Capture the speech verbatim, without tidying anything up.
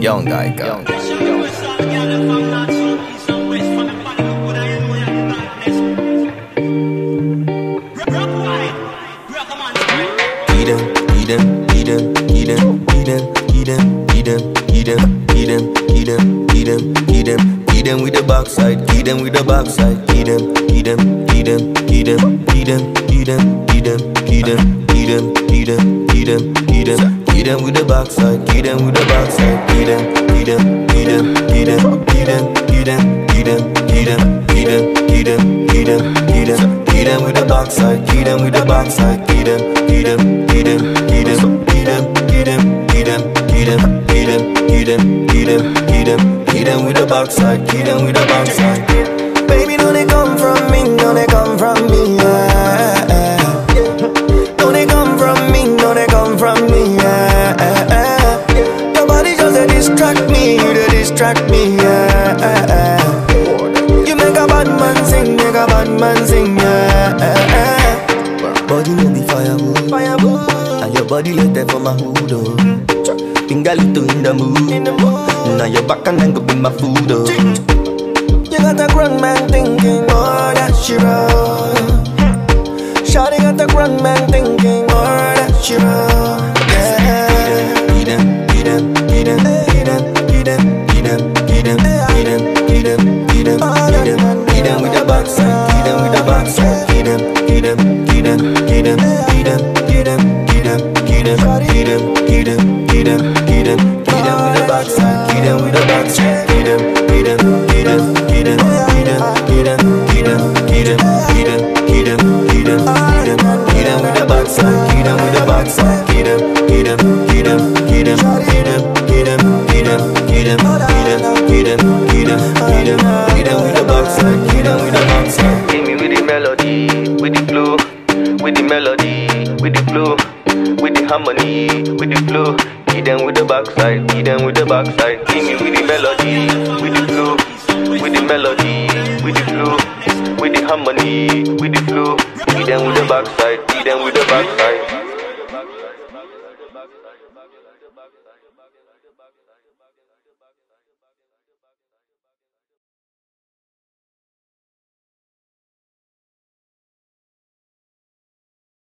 young guy, young guy. Eat them, eat them, eat them, eat them, eat them, eat them, eat them, eat them, eat them, eat them, eat them, eat them, eat them with the backside, eat them with the backside, eat them, eat them, eat them, eat them, eat them, eat them, eat them, eat them, eat them, eat them, eat them, eat them, eat them with the backside, eat them with the backside, eat them, eat them, eat them, eat them, eat them, eat them, eat them, eat them, eat them, eat them, eat them, eat them, eat them with the backside, eat them with the backside, eat them, eat them, eat them, eat them, eat them, eat them, eat them, eat them, eat them, eat them, eat them, eat them, eat them with the backside, eat them with the backside. Baby, don't they come from me, don't they come from me, yeah. Don't they come from me, don't they come from me, yeah. Your body just a distract me, you they distract me, yeah. You make a bad man sing, make a bad man sing, yeah. Body no be firewood, firewood. And your body later for my hood, oh. Finger little in the mood. Now your back and then go be my food, oh. You got a grown man thinking, oh, that she wrong. Shawty got a grown man thinking, oh, that she wrong. Yeah. Eat them, eat them, eat them, eat them, eat them, eat them, eat them, eat them, eat them, eat them, eat them, eat them with the backside, eat them with the backside, eat them, eat them, eat them, eat them, eat them, eat them, eat them, eat them, eat them, eat them, eat them, eat them, eat them with the backside, eat them with the backside, eat them, eat them, eat them, eat them, eat them, eat them, eat them, eat them, eat them, eat them, eat them, eat them, eat them with the backside, eat them with the backside, eat them, eat them, eat them, eat them, eat them, eat them, eat them, eat them, eat them, eat them, eat them, eat them, eat them with the backside, eat them with the backside. Hit me with the melody, with the flow, with the melody, with the flow, with the harmony, with the flow. Hit them with the backside, hit them with the backside. Hit me with the melody, with the flow, with the melody, with the flow, with the harmony, with the flow. Hit them with the backside, hit them with the backside.